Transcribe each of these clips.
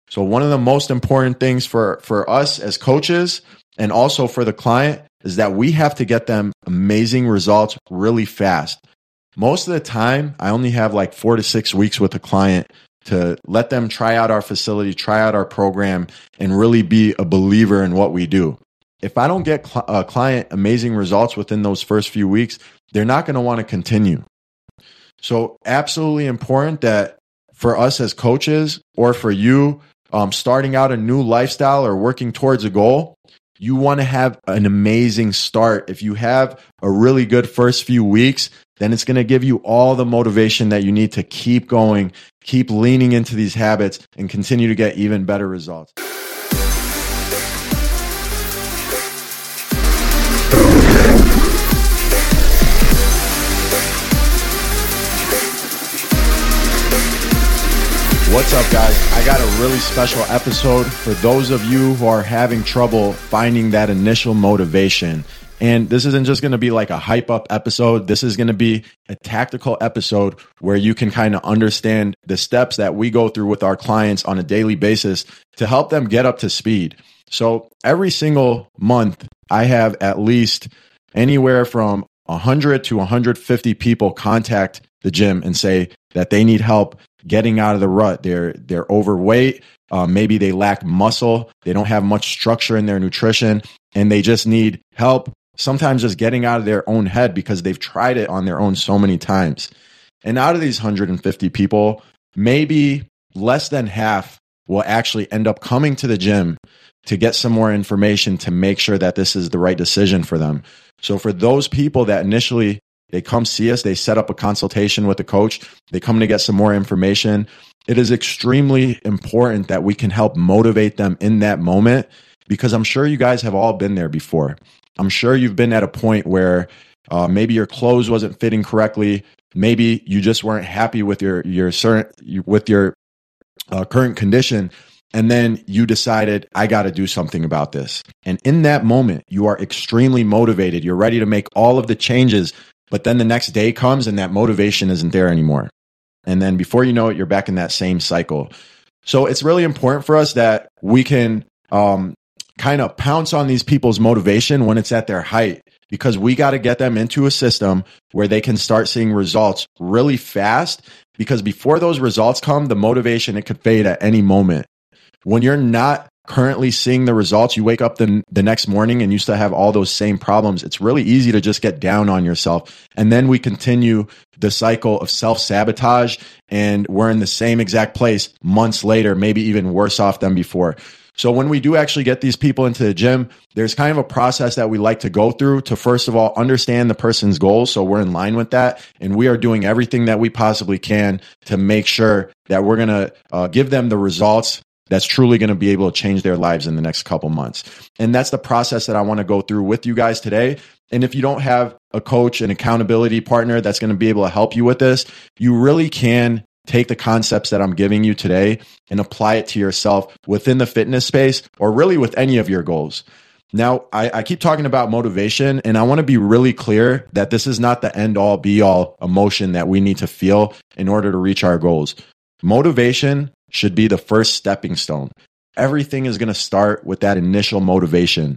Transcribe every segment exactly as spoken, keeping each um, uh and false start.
So one of the most important things for, for us as coaches and also for the client is that we have to get them amazing results really fast. Most of the time, I only have like four to six weeks with a client to let them try out our facility, try out our program, and really be a believer in what we do. If I don't get cl- a client amazing results within those first few weeks, they're not going to want to continue. So absolutely important that for us as coaches or for you um, starting out a new lifestyle or working towards a goal, you want to have an amazing start. If you have a really good first few weeks, then it's going to give you all the motivation that you need to keep going, keep leaning into these habits, and continue to get even better results. What's up, guys? I got a really special episode for those of you who are having trouble finding that initial motivation. And this isn't just going to be like a hype up episode. This is going to be a tactical episode where you can kind of understand the steps that we go through with our clients on a daily basis to help them get up to speed. So every single month, I have at least anywhere from one hundred to one hundred fifty people contact the gym and say that they need help getting out of the rut. They're they're overweight. Uh, maybe they lack muscle. They don't have much structure in their nutrition, and they just need help. Sometimes just getting out of their own head because they've tried it on their own so many times. And out of these one hundred fifty people, maybe less than half will actually end up coming to the gym to get some more information to make sure that this is the right decision for them. So for those people that initially they come see us, they set up a consultation with the coach, they come to get some more information, it is extremely important that we can help motivate them in that moment, because I'm sure you guys have all been there before. I'm sure you've been at a point where uh, maybe your clothes wasn't fitting correctly. Maybe you just weren't happy with your your certain with your uh, current condition, and then you decided, I got to do something about this. And in that moment, you are extremely motivated. You're ready to make all of the changes, but then the next day comes and that motivation isn't there anymore. And then before you know it, you're back in that same cycle. So it's really important for us that we can um, kind of pounce on these people's motivation when it's at their height, because we got to get them into a system where they can start seeing results really fast, because before those results come, the motivation, it could fade at any moment. When you're not currently seeing the results, you wake up the, the next morning and you still have all those same problems, it's really easy to just get down on yourself. And then we continue the cycle of self-sabotage, and we're in the same exact place months later, maybe even worse off than before. So when we do actually get these people into the gym, there's kind of a process that we like to go through to, first of all, understand the person's goals. So we're in line with that, and we are doing everything that we possibly can to make sure that we're going to uh, give them the results that's truly going to be able to change their lives in the next couple months. And that's the process that I want to go through with you guys today. And if you don't have a coach, an accountability partner that's going to be able to help you with this, you really can take the concepts that I'm giving you today and apply it to yourself within the fitness space, or really with any of your goals. Now, I, I keep talking about motivation, and I want to be really clear that this is not the end all be all emotion that we need to feel in order to reach our goals. Motivation should be the first stepping stone. Everything is going to start with that initial motivation.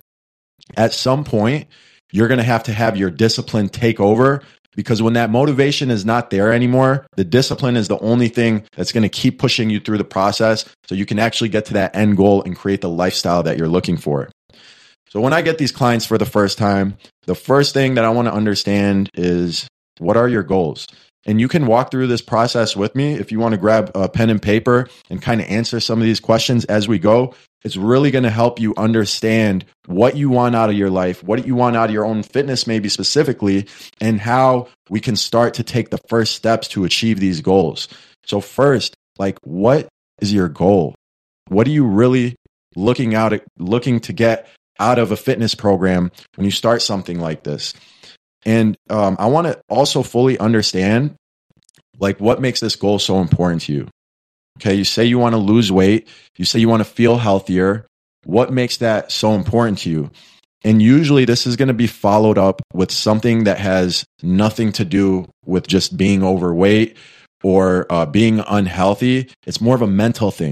At some point, you're going to have to have your discipline take over, because when that motivation is not there anymore, the discipline is the only thing that's going to keep pushing you through the process so you can actually get to that end goal and create the lifestyle that you're looking for. So when I get these clients for the first time, the first thing that I want to understand is, what are your goals? And you can walk through this process with me if you want to grab a pen and paper and kind of answer some of these questions as we go. It's really going to help you understand what you want out of your life, what you want out of your own fitness, maybe specifically, and how we can start to take the first steps to achieve these goals. So first, like, what is your goal? What are you really looking out at, looking to get out of a fitness program when you start something like this? And um, I want to also fully understand, like, what makes this goal so important to you. Okay, you say you want to lose weight. You say you want to feel healthier. What makes that so important to you? And usually this is going to be followed up with something that has nothing to do with just being overweight or uh, being unhealthy. It's more of a mental thing.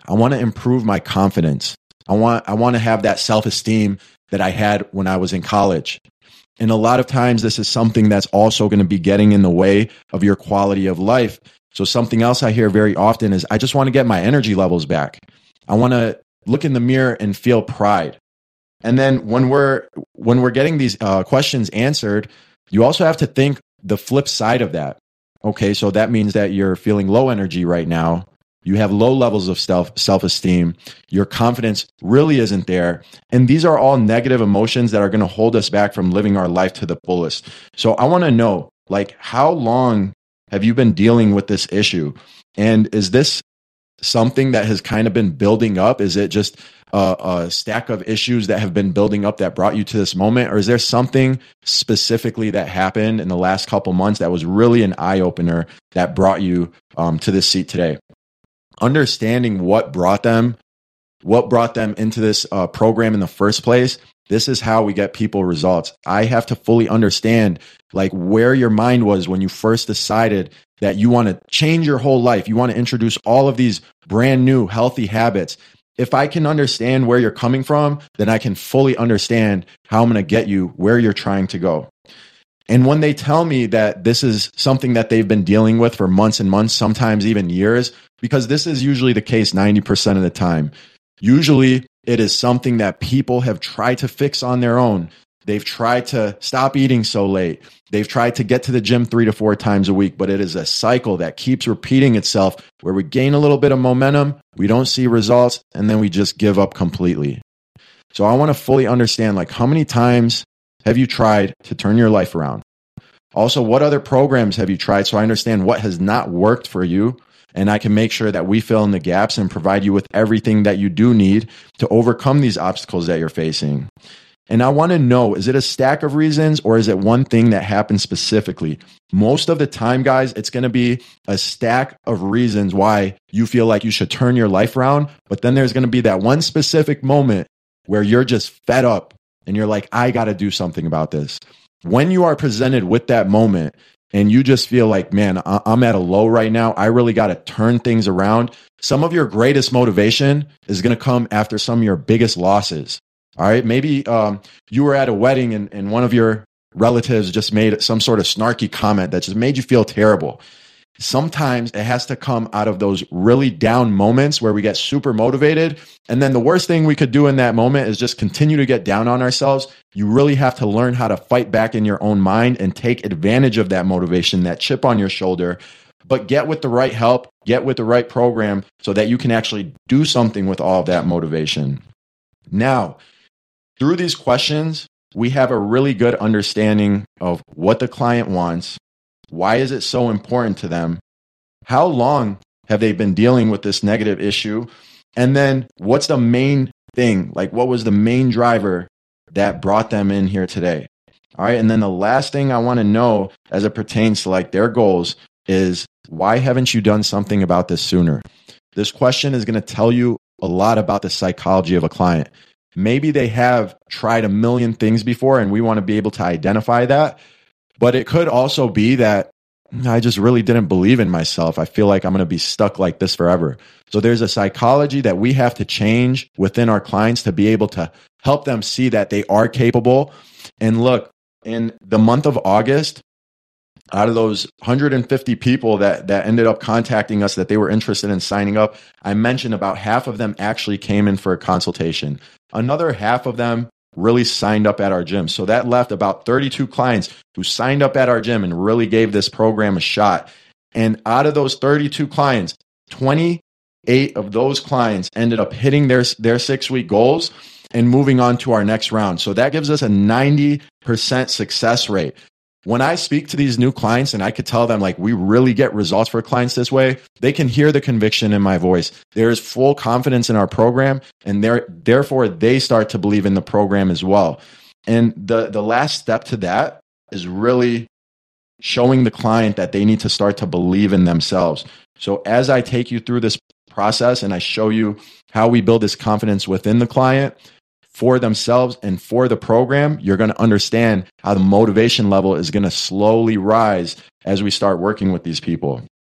I want to improve my confidence. I want, I want to have that self-esteem that I had when I was in college. And a lot of times this is something that's also going to be getting in the way of your quality of life. So something else I hear very often is, I just want to get my energy levels back. I want to look in the mirror and feel pride. And then when we're, when we're getting these uh, questions answered, you also have to think the flip side of that. Okay, so that means that you're feeling low energy right now. You have low levels of self, self-esteem. Your confidence really isn't there. And these are all negative emotions that are going to hold us back from living our life to the fullest. So I want to know, like, how long have you been dealing with this issue? And is this something that has kind of been building up? Is it just a, a stack of issues that have been building up that brought you to this moment? Or is there something specifically that happened in the last couple months that was really an eye-opener that brought you um, to this seat today? Understanding what brought them, what brought them into this uh, program in the first place. This is how we get people results. I have to fully understand like where your mind was when you first decided that you want to change your whole life. You want to introduce all of these brand new healthy habits. If I can understand where you're coming from, then I can fully understand how I'm going to get you where you're trying to go. And when they tell me that this is something that they've been dealing with for months and months, sometimes even years, because this is usually the case ninety percent of the time. Usually it is something that people have tried to fix on their own. They've tried to stop eating so late. They've tried to get to the gym three to four times a week, but it is a cycle that keeps repeating itself where we gain a little bit of momentum, we don't see results, and then we just give up completely. So I want to fully understand, like, how many times have you tried to turn your life around? Also, what other programs have you tried so I understand what has not worked for you, and I can make sure that we fill in the gaps and provide you with everything that you do need to overcome these obstacles that you're facing. And I want to know, is it a stack of reasons or is it one thing that happened specifically? Most of the time, guys, it's going to be a stack of reasons why you feel like you should turn your life around. But then there's going to be that one specific moment where you're just fed up and you're like, I got to do something about this. When you are presented with that moment and you just feel like, man, I'm at a low right now, I really got to turn things around. Some of your greatest motivation is going to come after some of your biggest losses. All right. Maybe um, you were at a wedding and, and one of your relatives just made some sort of snarky comment that just made you feel terrible. Sometimes it has to come out of those really down moments where we get super motivated. And then the worst thing we could do in that moment is just continue to get down on ourselves. You really have to learn how to fight back in your own mind and take advantage of that motivation, that chip on your shoulder, but get with the right help, get with the right program so that you can actually do something with all of that motivation. Now, through these questions, we have a really good understanding of what the client wants. Why is it so important to them? How long have they been dealing with this negative issue? And then what's the main thing? Like, what was the main driver that brought them in here today? All right. And then the last thing I want to know as it pertains to like their goals is, why haven't you done something about this sooner? This question is going to tell you a lot about the psychology of a client. Maybe they have tried a million things before and we want to be able to identify that. But it could also be that I just really didn't believe in myself. I feel like I'm going to be stuck like this forever. So there's a psychology that we have to change within our clients to be able to help them see that they are capable. And look, in the month of August, out of those one hundred fifty people that, that ended up contacting us that they were interested in signing up, I mentioned about half of them actually came in for a consultation. Another half of them really signed up at our gym. So that left about thirty-two clients who signed up at our gym and really gave this program a shot. And out of those thirty-two clients, twenty-eight of those clients ended up hitting their, their six-week goals and moving on to our next round. So that gives us a ninety percent success rate. When I speak to these new clients and I could tell them like we really get results for clients this way, they can hear the conviction in my voice. There is full confidence in our program and therefore they start to believe in the program as well. And the, the last step to that is really showing the client that they need to start to believe in themselves. So as I take you through this process and I show you how we build this confidence within the client, for themselves and for the program, you're going to understand how the motivation level is going to slowly rise as we start working with these people.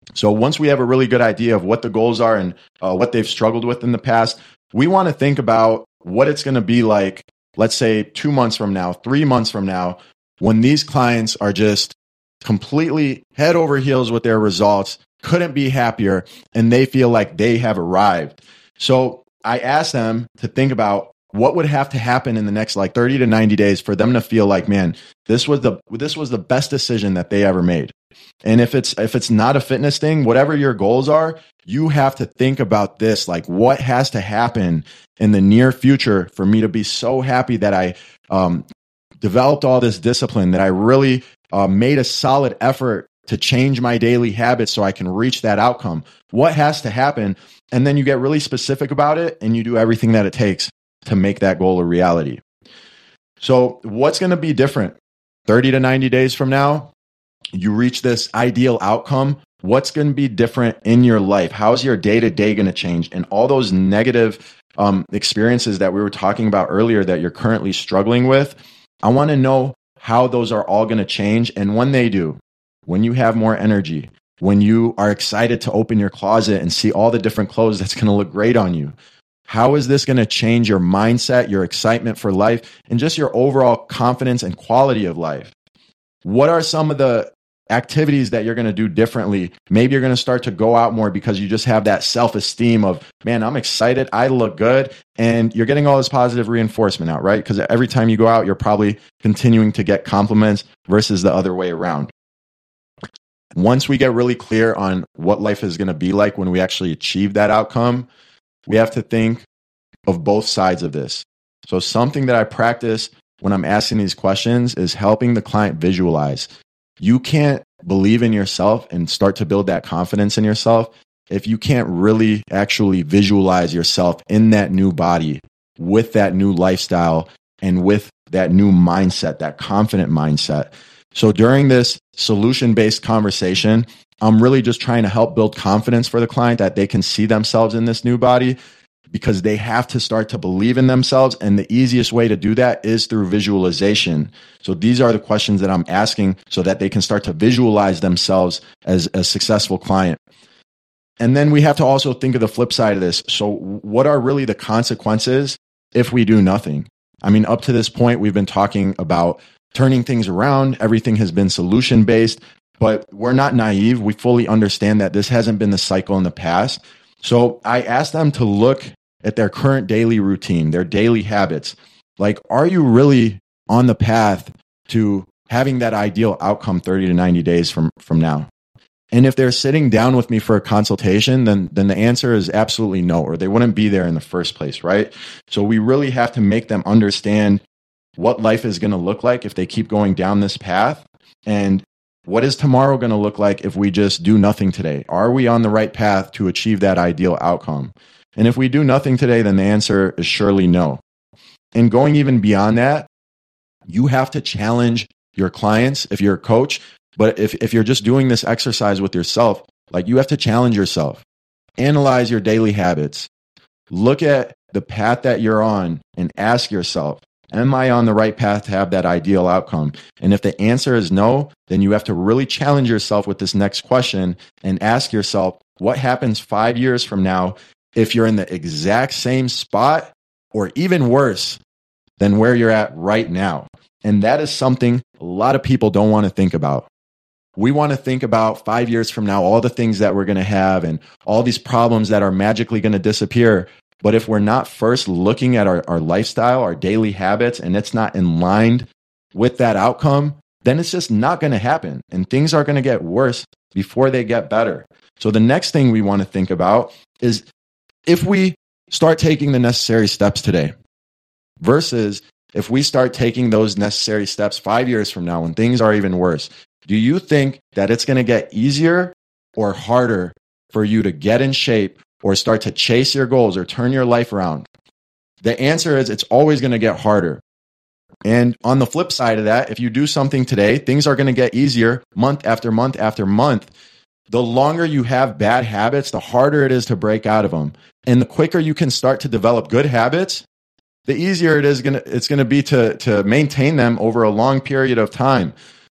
So once we have a really good idea of what the goals are and uh, what they've struggled with in the past, we want to think about what it's going to be like, let's say two months from now, three months from now, when these clients are just completely head over heels with their results, couldn't be happier, and they feel like they have arrived. So I asked them to think about what would have to happen in the next like thirty to ninety days for them to feel like, man, this was the this was the best decision that they ever made. And if it's if it's not a fitness thing, whatever your goals are, you have to think about this, like what has to happen in the near future for me to be so happy that I um, developed all this discipline, that I really uh, made a solid effort to change my daily habits so I can reach that outcome. What has to happen? And then you get really specific about it and you do everything that it takes to make that goal a reality. So what's going to be different thirty to ninety days from now? You reach this ideal outcome. What's going to be different in your life? How's your day-to-day going to change? And all those negative um, experiences that we were talking about earlier that you're currently struggling with, I want to know how those are all going to change. And when they do, when you have more energy, when you are excited to open your closet and see all the different clothes that's going to look great on you, how is this going to change your mindset, your excitement for life, and just your overall confidence and quality of life? What are some of the activities that you're going to do differently? Maybe you're going to start to go out more because you just have that self-esteem of, man, I'm excited, I look good, and you're getting all this positive reinforcement out, right? Because every time you go out, you're probably continuing to get compliments versus the other way around. Once we get really clear on what life is going to be like when we actually achieve that outcome, we have to think of both sides of this. So something that I practice when I'm asking these questions is helping the client visualize. You can't believe in yourself and start to build that confidence in yourself if you can't really actually visualize yourself in that new body, with that new lifestyle, and with that new mindset, that confident mindset. So during this solution-based conversation, I'm really just trying to help build confidence for the client that they can see themselves in this new body, because they have to start to believe in themselves. And the easiest way to do that is through visualization. So these are the questions that I'm asking so that they can start to visualize themselves as a successful client. And then we have to also think of the flip side of this. So what are really the consequences if we do nothing? I mean, up to this point, we've been talking about turning things around. Everything has been solution-based, but we're not naive. We fully understand that this hasn't been the cycle in the past. So I asked them to look at their current daily routine, their daily habits. Like, are you really on the path to having that ideal outcome thirty to ninety days from, from now? And if they're sitting down with me for a consultation, then, then the answer is absolutely no, or they wouldn't be there in the first place, right? So we really have to make them understand what life is going to look like if they keep going down this path. And what is tomorrow going to look like if we just do nothing today? Are we on the right path to achieve that ideal outcome? And if we do nothing today, then the answer is surely no. And going even beyond that, you have to challenge your clients if you're a coach. But if, if you're just doing this exercise with yourself, like, you have to challenge yourself. Analyze your daily habits. Look at the path that you're on and ask yourself, am I on the right path to have that ideal outcome? And if the answer is no, then you have to really challenge yourself with this next question and ask yourself, what happens five years from now if you're in the exact same spot, or even worse than where you're at right now? And that is something a lot of people don't want to think about. We want to think about five years from now, all the things that we're going to have and all these problems that are magically going to disappear. But if we're not first looking at our, our lifestyle, our daily habits, and it's not in line with that outcome, then it's just not going to happen. And things are going to get worse before they get better. So the next thing we want to think about is, if we start taking the necessary steps today versus if we start taking those necessary steps five years from now when things are even worse, do you think that it's going to get easier or harder for you to get in shape or start to chase your goals or turn your life around? The answer is, it's always going to get harder. And on the flip side of that, if you do something today, things are going to get easier month after month after month. The longer you have bad habits, the harder it is to break out of them. And the quicker you can start to develop good habits, the easier it is going to, it's going to be to, to maintain them over a long period of time.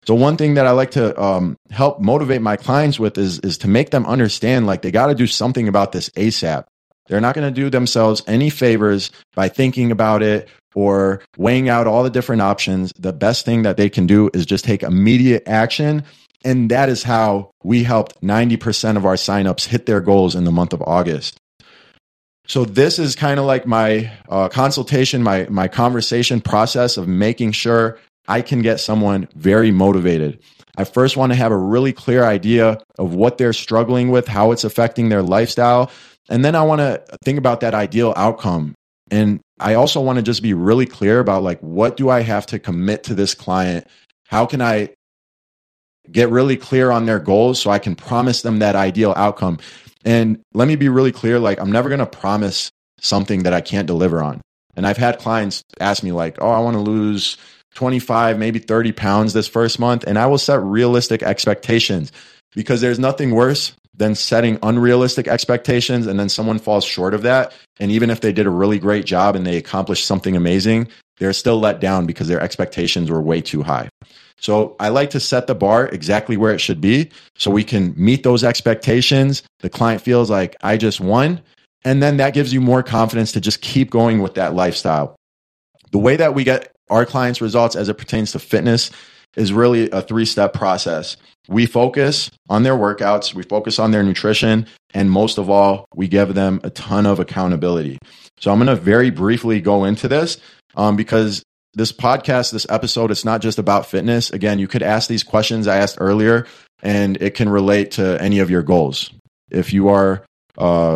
So one thing that I like to um, help motivate my clients with is, is to make them understand, like, they got to do something about this ASAP. They're not going to do themselves any favors by thinking about it or weighing out all the different options. The best thing that they can do is just take immediate action. And that is how we helped ninety percent of our signups hit their goals in the month of August. So this is kind of like my uh, consultation, my, my conversation process of making sure I can get someone very motivated. I first want to have a really clear idea of what they're struggling with, how it's affecting their lifestyle. And then I want to think about that ideal outcome. And I also want to just be really clear about, like, what do I have to commit to this client? How can I get really clear on their goals so I can promise them that ideal outcome? And let me be really clear, like, I'm never going to promise something that I can't deliver on. And I've had clients ask me, like, oh, I want to lose twenty-five, maybe thirty pounds this first month. And I will set realistic expectations, because there's nothing worse than setting unrealistic expectations and then someone falls short of that. And even if they did a really great job and they accomplished something amazing, they're still let down because their expectations were way too high. So I like to set the bar exactly where it should be so we can meet those expectations. The client feels like, I just won. And then that gives you more confidence to just keep going with that lifestyle. The way that we get our clients' results as it pertains to fitness is really a three-step process. We focus on their workouts, we focus on their nutrition, and most of all, we give them a ton of accountability. So I'm going to very briefly go into this um, because this podcast, this episode, it's not just about fitness. Again, you could ask these questions I asked earlier, and it can relate to any of your goals. If you are, uh,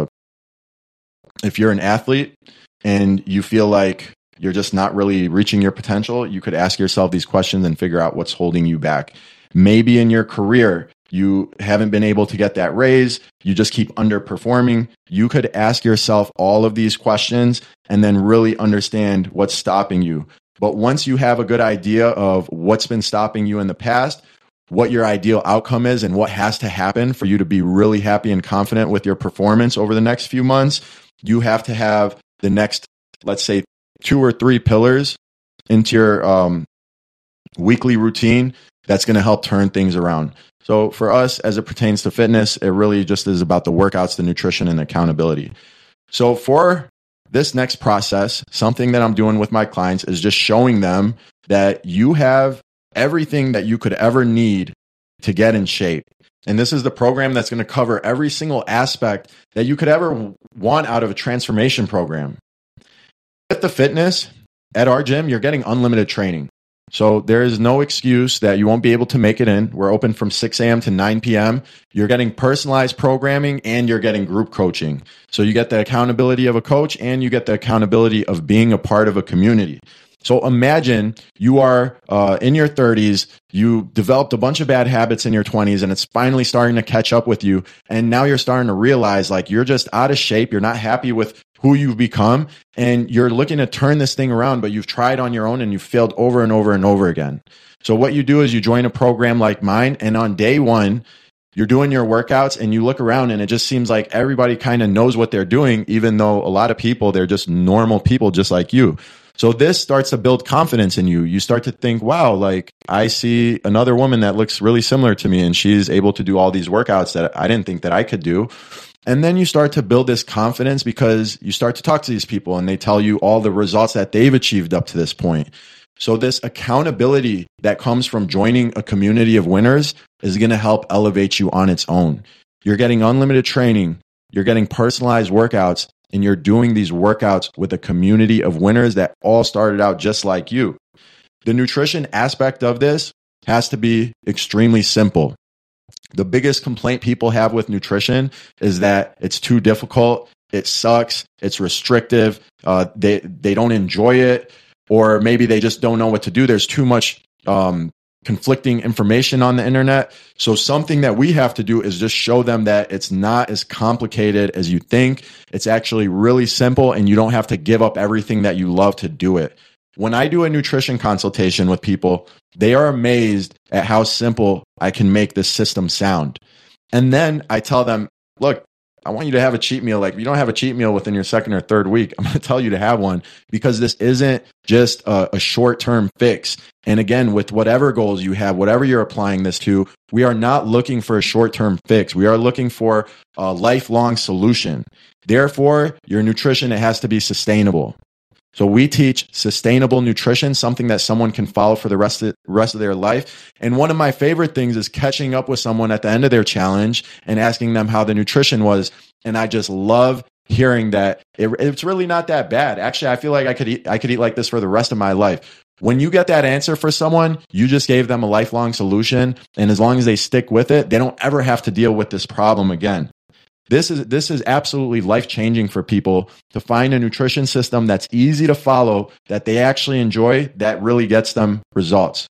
if you're an athlete and you feel like you're just not really reaching your potential, you could ask yourself these questions and figure out what's holding you back. Maybe in your career, you haven't been able to get that raise. You just keep underperforming. You could ask yourself all of these questions and then really understand what's stopping you. But once you have a good idea of what's been stopping you in the past, what your ideal outcome is, and what has to happen for you to be really happy and confident with your performance over the next few months, you have to have the next, let's say, two or three pillars into your um, weekly routine that's going to help turn things around. So for us, as it pertains to fitness, it really just is about the workouts, the nutrition, and the accountability. So for this next process, something that I'm doing with my clients is just showing them that you have everything that you could ever need to get in shape. And this is the program that's going to cover every single aspect that you could ever want out of a transformation program. With the fitness, at our gym, you're getting unlimited training. So there is no excuse that you won't be able to make it in. We're open from six a.m. to nine p.m. You're getting personalized programming and you're getting group coaching. So you get the accountability of a coach and you get the accountability of being a part of a community. So imagine you are uh, in your thirties, you developed a bunch of bad habits in your twenties, and it's finally starting to catch up with you. And now you're starting to realize, like, you're just out of shape. You're not happy with who you've become, and you're looking to turn this thing around, but you've tried on your own and you've failed over and over and over again. So what you do is you join a program like mine, and on day one, you're doing your workouts and you look around and it just seems like everybody kind of knows what they're doing, even though a lot of people, they're just normal people just like you. So this starts to build confidence in you. You start to think, wow, like, I see another woman that looks really similar to me and she's able to do all these workouts that I didn't think that I could do. And then you start to build this confidence because you start to talk to these people and they tell you all the results that they've achieved up to this point. So this accountability that comes from joining a community of winners is going to help elevate you on its own. You're getting unlimited training, you're getting personalized workouts, and you're doing these workouts with a community of winners that all started out just like you. The nutrition aspect of this has to be extremely simple. The biggest complaint people have with nutrition is that it's too difficult, it sucks, it's restrictive, uh, they, they don't enjoy it, or maybe they just don't know what to do. There's too much um, conflicting information on the internet. So something that we have to do is just show them that it's not as complicated as you think. It's actually really simple, and you don't have to give up everything that you love to do it. When I do a nutrition consultation with people, they are amazed at how simple I can make this system sound. And then I tell them, look, I want you to have a cheat meal. Like if you don't have a cheat meal within your second or third week, I'm going to tell you to have one, because this isn't just a, a short-term fix. And again, with whatever goals you have, whatever you're applying this to, we are not looking for a short-term fix. We are looking for a lifelong solution. Therefore, your nutrition, it has to be sustainable. So we teach sustainable nutrition, something that someone can follow for the rest of, rest of their life. And one of my favorite things is catching up with someone at the end of their challenge and asking them how the nutrition was. And I just love hearing that it, it's really not that bad. Actually, I feel like I could eat, I could eat like this for the rest of my life. When you get that answer for someone, you just gave them a lifelong solution. And as long as they stick with it, they don't ever have to deal with this problem again. This is this is absolutely life-changing for people to find a nutrition system that's easy to follow, that they actually enjoy, that really gets them results.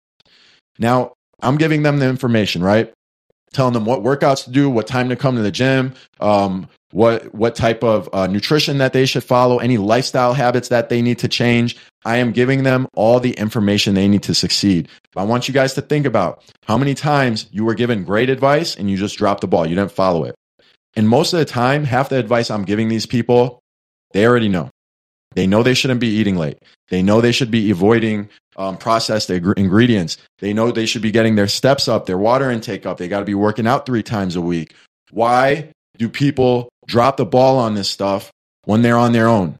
Now, I'm giving them the information, right? Telling them what workouts to do, what time to come to the gym, um, what what type of uh, nutrition that they should follow, any lifestyle habits that they need to change. I am giving them all the information they need to succeed. But I want you guys to think about how many times you were given great advice and you just dropped the ball. You didn't follow it. And most of the time, half the advice I'm giving these people, they already know. They know they shouldn't be eating late. They know they should be avoiding um, processed ing- ingredients. They know they should be getting their steps up, their water intake up. They got to be working out three times a week. Why do people drop the ball on this stuff when they're on their own?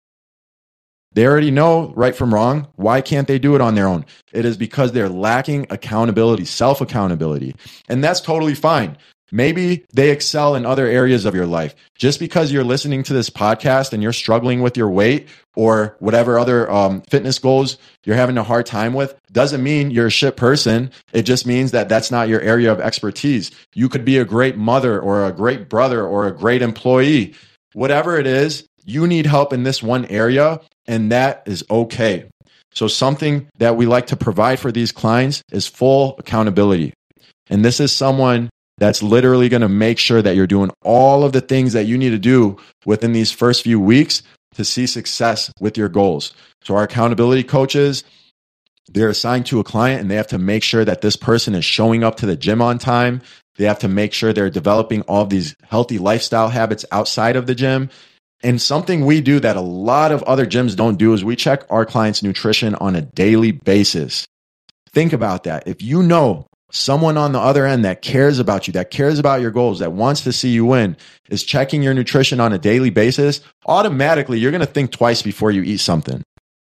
They already know right from wrong. Why can't they do it on their own? It is because they're lacking accountability, self-accountability. And that's totally fine. Maybe they excel in other areas of your life. Just because you're listening to this podcast and you're struggling with your weight or whatever other um, fitness goals you're having a hard time with doesn't mean you're a shit person. It just means that that's not your area of expertise. You could be a great mother or a great brother or a great employee. Whatever it is, you need help in this one area, and that is okay. So something that we like to provide for these clients is full accountability. And this is someone that's literally going to make sure that you're doing all of the things that you need to do within these first few weeks to see success with your goals. So our accountability coaches, they're assigned to a client and they have to make sure that this person is showing up to the gym on time. They have to make sure they're developing all of these healthy lifestyle habits outside of the gym. And something we do that a lot of other gyms don't do is we check our clients' nutrition on a daily basis. Think about that. If you know someone on the other end that cares about you, that cares about your goals, that wants to see you win, is checking your nutrition on a daily basis, automatically you're going to think twice before you eat something.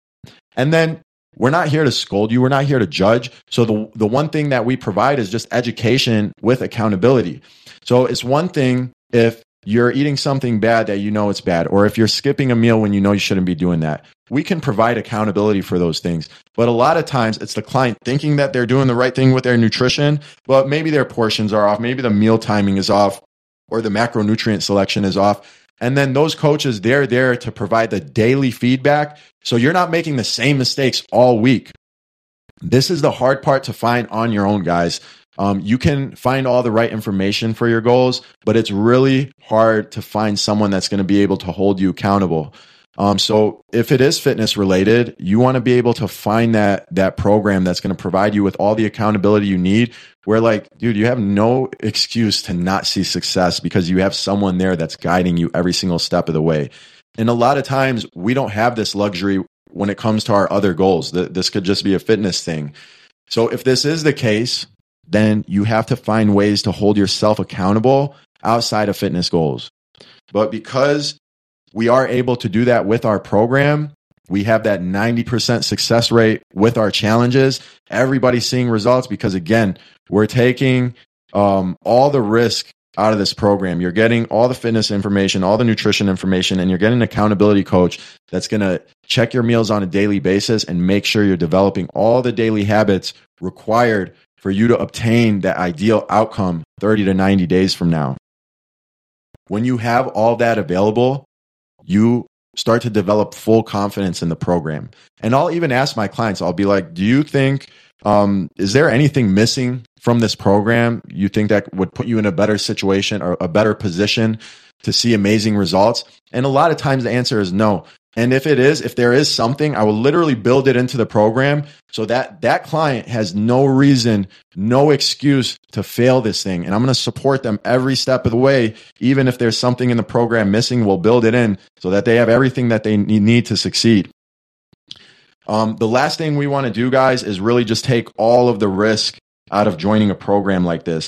And then we're not here to scold you. We're not here to judge. So the, the one thing that we provide is just education with accountability. So it's one thing if you're eating something bad that you know it's bad, or if you're skipping a meal when you know you shouldn't be doing that. We can provide accountability for those things. But a lot of times it's the client thinking that they're doing the right thing with their nutrition, but maybe their portions are off, maybe the meal timing is off, or the macronutrient selection is off. And then those coaches, they're there to provide the daily feedback. So you're not making the same mistakes all week. This is the hard part to find on your own, guys. Um, you can find all the right information for your goals, but it's really hard to find someone that's going to be able to hold you accountable. Um, so if it is fitness related, you want to be able to find that that program that's going to provide you with all the accountability you need, where like, dude, you have no excuse to not see success because you have someone there that's guiding you every single step of the way. And a lot of times we don't have this luxury when it comes to our other goals. This could just be a fitness thing. So if this is the case, then you have to find ways to hold yourself accountable outside of fitness goals. But because we are able to do that with our program, we have that ninety percent success rate with our challenges. Everybody's seeing results because, again, we're taking um, all the risk out of this program. You're getting all the fitness information, all the nutrition information, and you're getting an accountability coach that's going to check your meals on a daily basis and make sure you're developing all the daily habits required for you to obtain that ideal outcome thirty to ninety days from now. When you have all that available, you start to develop full confidence in the program. And I'll even ask my clients, I'll be like, do you think, um, is there anything missing from this program you think that would put you in a better situation or a better position to see amazing results? And a lot of times the answer is no. And if it is, if there is something, I will literally build it into the program so that that client has no reason, no excuse to fail this thing. And I'm going to support them every step of the way. Even if there's something in the program missing, we'll build it in so that they have everything that they need to succeed. Um, the last thing we want to do, guys, is really just take all of the risk out of joining a program like this.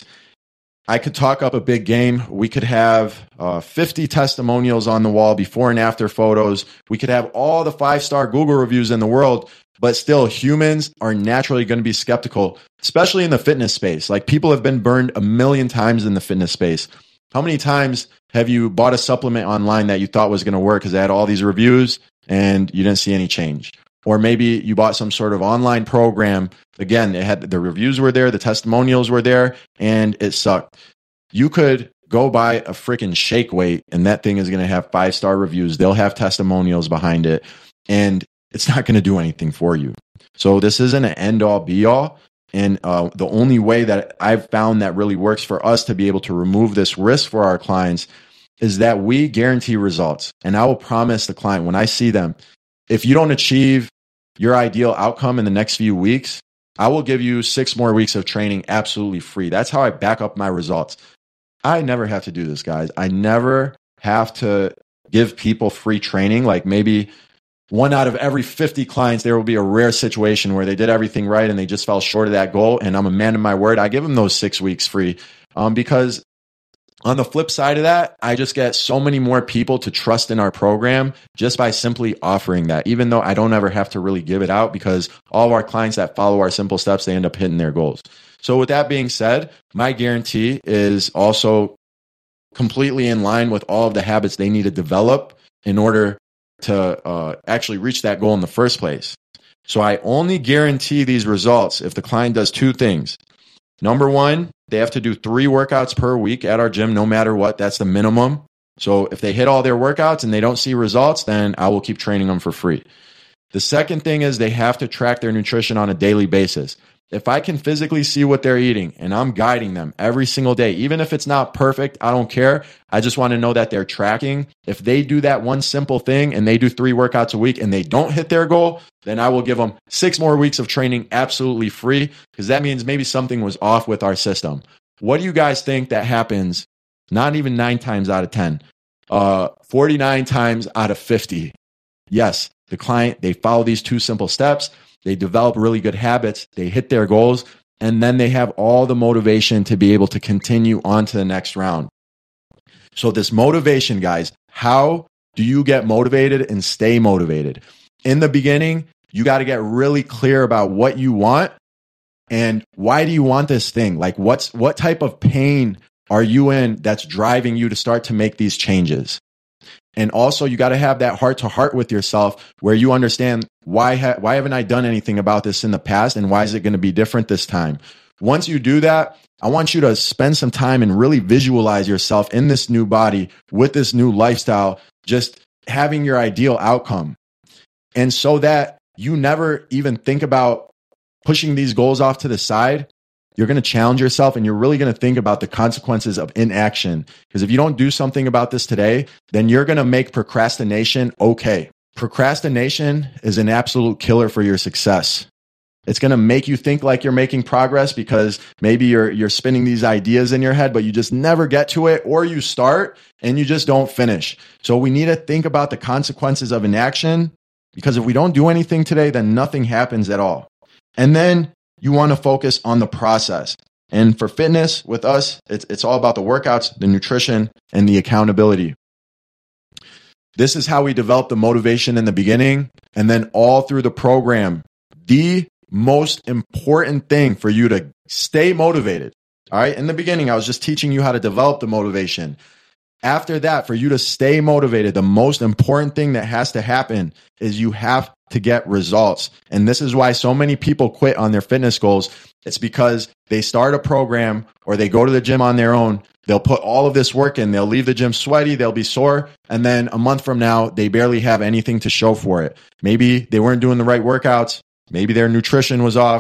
I could talk up a big game. We could have uh, fifty testimonials on the wall, before and after photos. We could have all the five-star Google reviews in the world, but still humans are naturally going to be skeptical, especially in the fitness space. Like, people have been burned a million times in the fitness space. How many times have you bought a supplement online that you thought was going to work because they had all these reviews and you didn't see any change? Or maybe you bought some sort of online program. Again, it had the reviews were there, the testimonials were there, and it sucked. You could go buy a freaking shake weight, and that thing is going to have five-star reviews. They'll have testimonials behind it, and it's not going to do anything for you. So this isn't an end-all, be-all. And uh, the only way that I've found that really works for us to be able to remove this risk for our clients is that we guarantee results. And I will promise the client, when I see them, if you don't achieve your ideal outcome in the next few weeks, I will give you six more weeks of training absolutely free. That's how I back up my results. I never have to do this, guys. I never have to give people free training. Like, maybe one out of every fifty clients, there will be a rare situation where they did everything right and they just fell short of that goal. And I'm a man of my word. I give them those six weeks free um, because on the flip side of that, I just get so many more people to trust in our program just by simply offering that, even though I don't ever have to really give it out, because all of our clients that follow our simple steps, they end up hitting their goals. So with that being said, my guarantee is also completely in line with all of the habits they need to develop in order to uh, actually reach that goal in the first place. So I only guarantee these results if the client does two things. Number one, they have to do three workouts per week at our gym, no matter what. That's the minimum. So if they hit all their workouts and they don't see results, then I will keep training them for free. The second thing is they have to track their nutrition on a daily basis. If I can physically see what they're eating and I'm guiding them every single day, even if it's not perfect, I don't care. I just want to know that they're tracking. If they do that one simple thing and they do three workouts a week and they don't hit their goal, then I will give them six more weeks of training absolutely free, because that means maybe something was off with our system. What do you guys think that happens? Not even nine times out of ten, uh, forty-nine times out of fifty. Yes, the client, they follow these two simple steps. They develop really good habits. They hit their goals, and then they have all the motivation to be able to continue on to the next round. So this motivation, guys, how do you get motivated and stay motivated? In the beginning, you got to get really clear about what you want and why do you want this thing? Like, what's what type of pain are you in that's driving you to start to make these changes? And also, you got to have that heart to heart with yourself where you understand, why ha- why haven't I done anything about this in the past, and why is it going to be different this time? Once you do that, I want you to spend some time and really visualize yourself in this new body with this new lifestyle, just having your ideal outcome. And so that you never even think about pushing these goals off to the side, you're going to challenge yourself and you're really going to think about the consequences of inaction. Because if you don't do something about this today, then you're going to make procrastination okay. Procrastination is an absolute killer for your success. It's going to make you think like you're making progress because maybe you're you're spinning these ideas in your head, but you just never get to it, or you start and you just don't finish. So we need to think about the consequences of inaction, because if we don't do anything today, then nothing happens at all. And then you want to focus on the process. And for fitness, with us, it's, it's all about the workouts, the nutrition, and the accountability. This is how we develop the motivation in the beginning, and then all through the program. The most important thing for you to stay motivated. All right. In the beginning, I was just teaching you how to develop the motivation. After that, for you to stay motivated, the most important thing that has to happen is you have to get results. And this is why so many people quit on their fitness goals. It's because they start a program or they go to the gym on their own. They'll put all of this work in. They'll leave the gym sweaty. They'll be sore. And then a month from now, they barely have anything to show for it. Maybe they weren't doing the right workouts. Maybe their nutrition was off.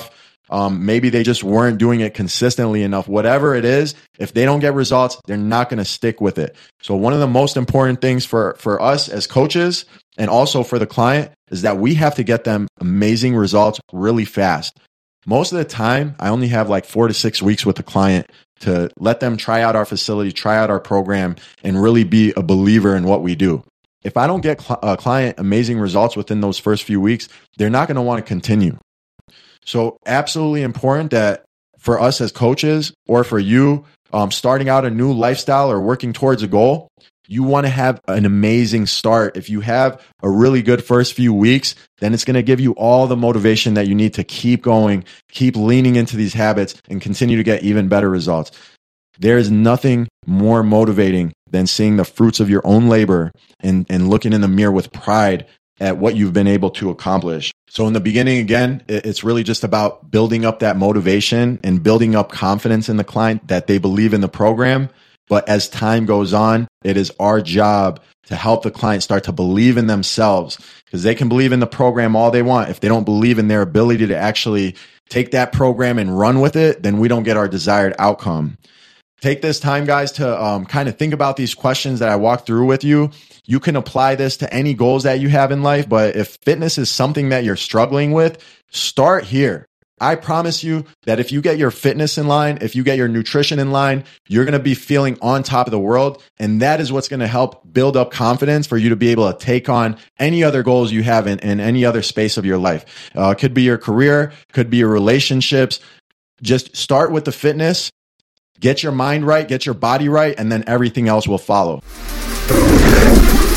Um, maybe they just weren't doing it consistently enough. Whatever it is, if they don't get results, they're not going to stick with it. So one of the most important things for, for us as coaches and also for the client is that we have to get them amazing results really fast. Most of the time, I only have like four to six weeks with the client to let them try out our facility, try out our program, and really be a believer in what we do. If I don't get cl- a client amazing results within those first few weeks, they're not going to want to continue. So absolutely important that for us as coaches or for you um, starting out a new lifestyle or working towards a goal, you want to have an amazing start. If you have a really good first few weeks, then it's going to give you all the motivation that you need to keep going, keep leaning into these habits, and continue to get even better results. There is nothing more motivating than seeing the fruits of your own labor and, and looking in the mirror with pride at what you've been able to accomplish. So in the beginning, again, it's really just about building up that motivation and building up confidence in the client that they believe in the program. But as time goes on, it is our job to help the client start to believe in themselves, because they can believe in the program all they want. If they don't believe in their ability to actually take that program and run with it, then we don't get our desired outcome. Take this time, guys, to um, kind of think about these questions that I walked through with you. You can apply this to any goals that you have in life, but if fitness is something that you're struggling with, start here. I promise you that if you get your fitness in line, if you get your nutrition in line, you're going to be feeling on top of the world. And that is what's going to help build up confidence for you to be able to take on any other goals you have in, in any other space of your life. Uh, it could be your career, could be your relationships. Just start with the fitness, get your mind right, get your body right, and then everything else will follow.